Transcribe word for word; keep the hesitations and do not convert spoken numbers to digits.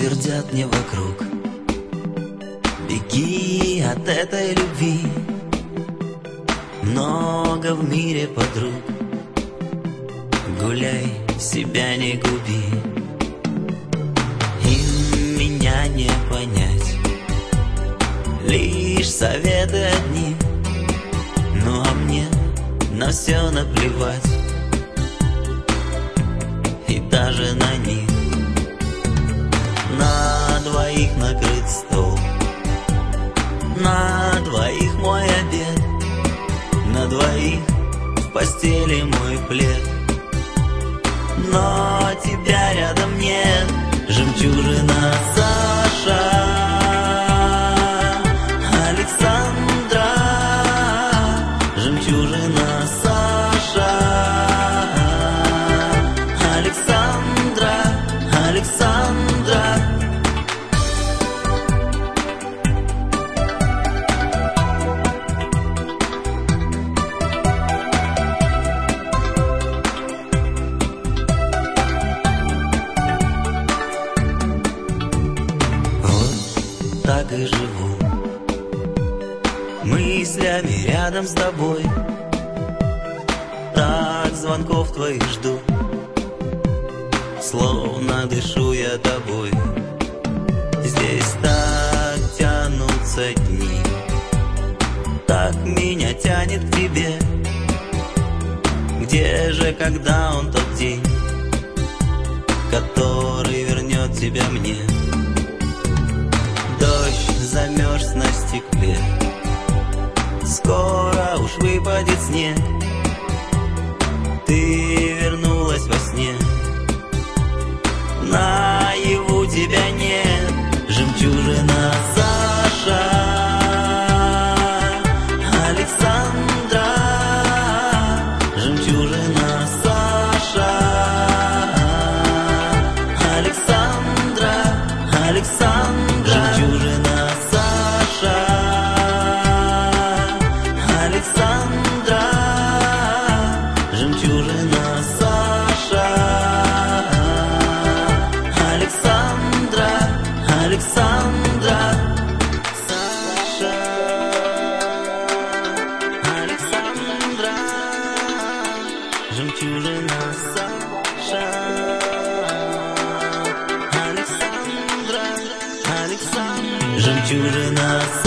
твердят мне вокруг: беги от этой любви, много в мире подруг, гуляй, себя не губи. Им меня не понять, лишь советы одни, ну а мне на все наплевать, и даже на них. На двоих накрыт стол, на двоих мой обед, на двоих в постели мой плед. Но тебя рядом нет, жемчужина Саша, Александра, жемчужина Саша, Александра, Александра. Так и живу, мыслями рядом с тобой, так звонков твоих жду, словно дышу я тобой. Здесь так тянутся дни, так меня тянет к тебе. Где же, когда он тот день, который вернет тебя мне? Дождь замерз на стекле, скоро уж выпадет снег. Ты вернулась во сне, наяву тебя нет, жемчужина Саша, Александра, жемчужина Саша, Александра, Александра, жемчужина Саша, Александра, жемчужина Саша, Александра, Александра, Саша, Александра, жемчужина Саша, Александра, Александра, жемчужина Саша.